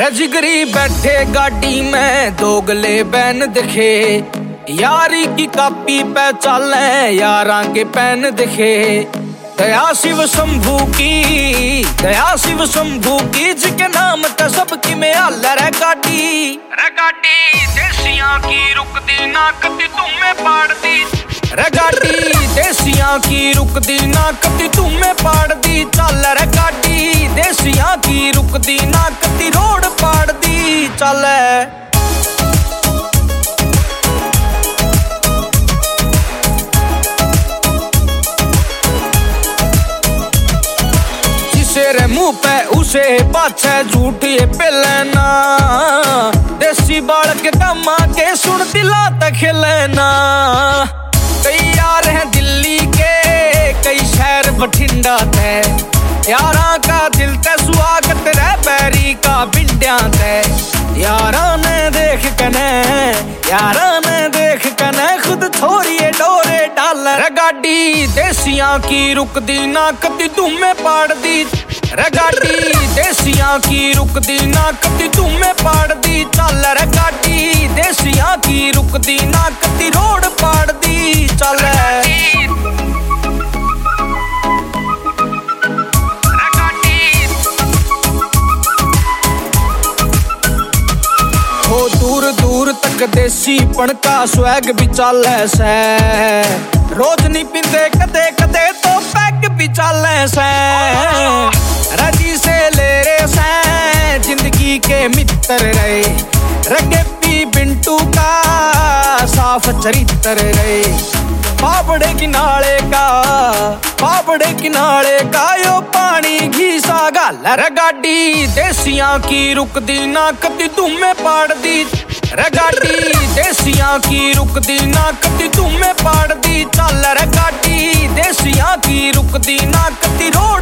रजगरी बैठे गाड़ी में दोगले बैन दिखे, यारी की कापी पे चाले यारा के पैन दिखे। दया शिव शंभू की, दया शिव शंभू की, जिसके नाम ते सबकी में हाल रे गाड़ी। देसियां की रुकदी ना कदी तुम्हें पाड़ दी, रे गाड़ी देसियां की रुकदी ना कदी तुम्हें पाड़ दी। चल रे गाड़ी देसियां की रुकदी ना कदी रोड पाड़ दी। चल तेरे मुंह पे उसे पाछे झूठी पे लेना, देसी बाल के काम के सुन दिला तक लेना। कई यार हैं दिल्ली के, कई शहर बठिंडा थे, यारा का दिल ते स्वागत रे बैरी का बिंडिया थे। यारा ने देख कने, यारा ने देख कने खुद छोरिए डोरे डाल रे गाड़ी। देसियां की रुकदी ना कदी तुम्हें पाड़ दी, रे गाड़ी देसियां की रुकदी ना कदी तुम्हें पाड़ दी। चल रे गाड़ी देसियां की रुकदी ना कदी रोड पाड़ दी। चल हो दूर दूर तक देसी पण का स्वैग भी चाले से, रोज नहीं पींदे कदे कदे तो पैग भी चाले से। राजी से ले रे से जिंदगी के मित्र रहे, रगे पी बिंटू का साफ चरित्र रहे। पापड़े किनारे का, पापड़े किनारे का यो पानी घी सा गाल रे गाड़ी। देसियां की रुकदी ना कदी तुम्हें पाड़ दी, रे गाड़ी देसियां की रुकदी ना कदी तुम्हें पाड़ दी। चल रे गाड़ी देसियां की रुकदी ना कदी रोड